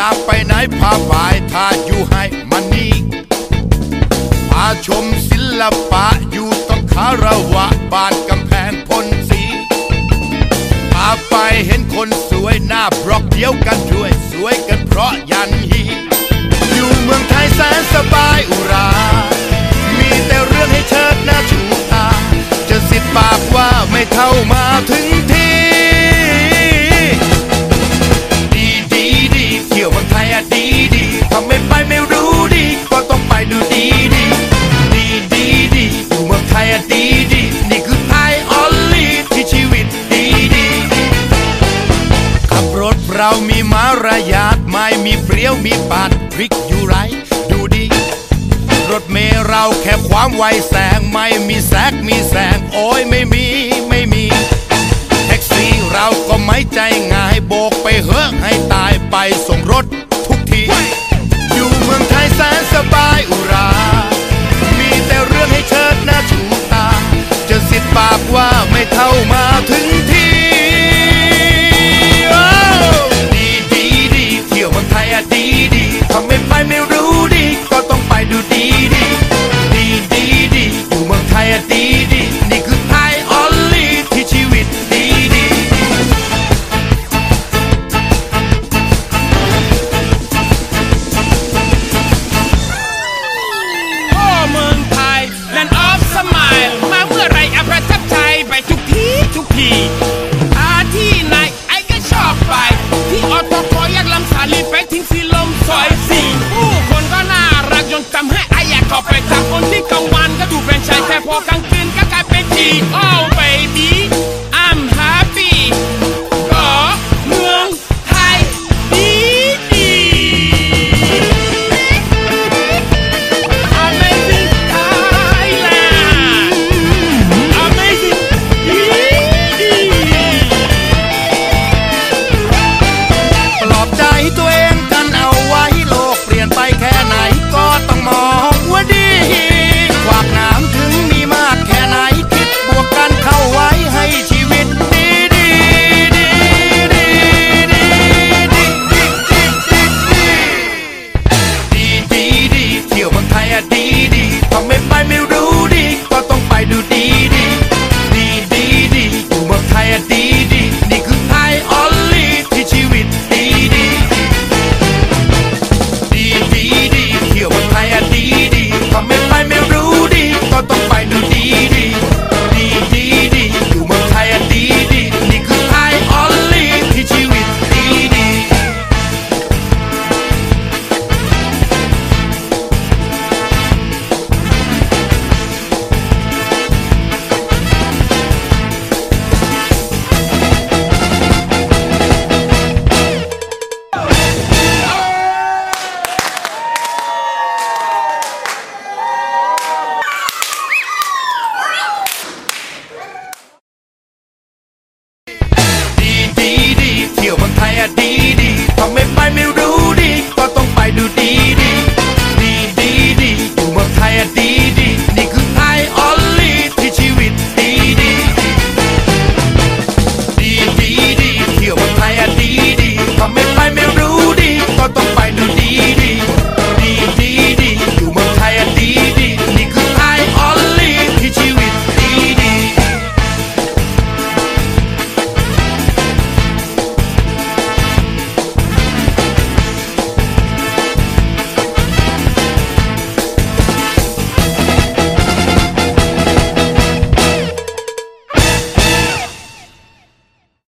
ไปไหนพาไปถ้าอยู่ให้มันนี่พาชมศิลปะอยู่ต้องคารวะบ้านกำแพงพลศรีพาไปเห็นคนสวยหน้าบล็อกเดียวกันด้วยสวยกันเพราะยันฮีอยู่เมืองไทยแสนสบายอุรามีแต่เรื่องให้เชิดหน้าชูตาจะสิบปากว่าไม่เท่ามาถึงทีดีเที่ยวเมืองไทยอะดีทำไม่ไปไม่รู้ดีก็ต้องไปดูดีอยู่เมืองไทยอะดีนี่คือไทยออลลี่ที่ชีวิตดีขับรถเรามีมารยาทไม่มีเปรี้ยวมีปาดพริกอยู่ไรดูดีรถเมล์เราแค่ความไวแสงไม่มีแซกมีแสงโอ้ยไม่มีแท็กซี่เราก็ไม่ใจง่ายโบกไปเหอะให้ตายไปส่งรถทุกทีอยู่เมืองไทยแสนสบายอุรามีแต่เรื่องให้เชิดหน้าชูตาจะสิบปากว่าไม่เท่ามาถึงทีดีเที่ยวเมืองไทยอะดีทำไม่ไปไม่รู้ดีก็ต้องไปดูดีอยู่เมืองไทยอะดีนี่คือไทยออลลี่ที่ชีวิตดีโอ้เมืองไทยแลนด์ออฟสมัยมาเมื่อไรประทับใจไปทุกทีที่ไหนไอ้ก็ชอบไปที่อตกอยากลำสาลีไปทิ้งสีลมซอยสี่ผู้คนก็น่ารักจนทำให้ไอ้อยากเข้าไปทักคนที่กลางวันก็ดูเป็นชายแค่พอกลางคืนก็กลายเป็นจีโอ้ baby I'm happy ก็เมืองไทยดีAmazing Thailand Amazing ปลอบใจตัวเองกันเอาไว้โลกเปลี่ยนไปแค่ไหนก็ต้องมองว่าดีความน้ำถึงมีมากแค่ไหนคิดบวกกันเข้าไว้ให้ชีวิตดีเที่ยวเมืองไทยอะดีทำไม่ไปไม่รู้ดีก็ต้องไปดูดีอยู่เมืองไทยอะดีนี่คือไทยออลลี่ที่ชีวิตดีเที่ยวเมืองไทยอะดีทำไม่ไปไม่รู้ดีก็ต้องไปดูดีอยู่เมืองไทยอะดีนี่คือไทยออลลี่ที่ชีวิตดี ทำไม่ไป